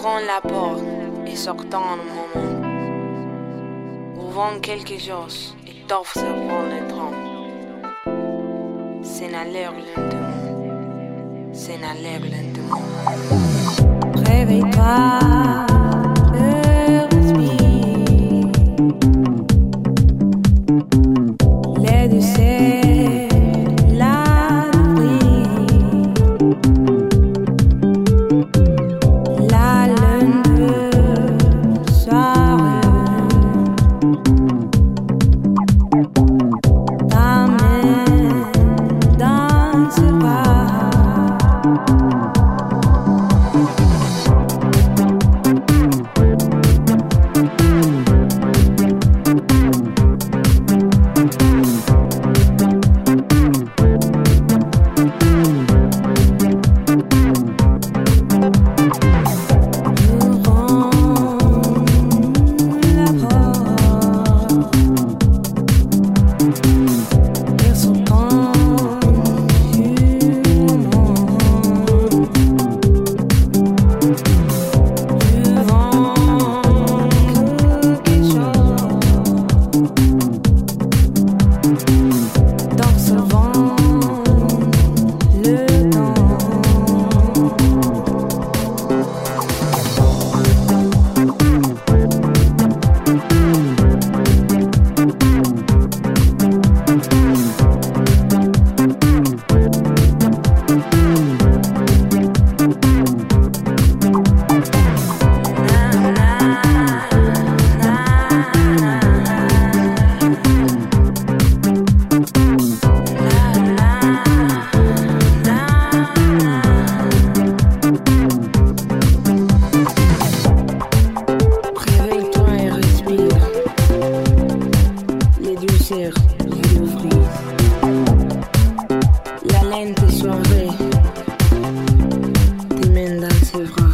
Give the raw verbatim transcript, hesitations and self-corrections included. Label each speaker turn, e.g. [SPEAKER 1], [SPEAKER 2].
[SPEAKER 1] Ouvrons la porte et sortons un moment. Ouvrons quelque chose et t'observons le trône. S'inhaleur lentement, s'inhaleur lentement.
[SPEAKER 2] Réveille-toi, respire. Les douceurs, la nuit. La lune de soir. Ta main dans ses bras. La laine de soirée, tes mains dans ses bras.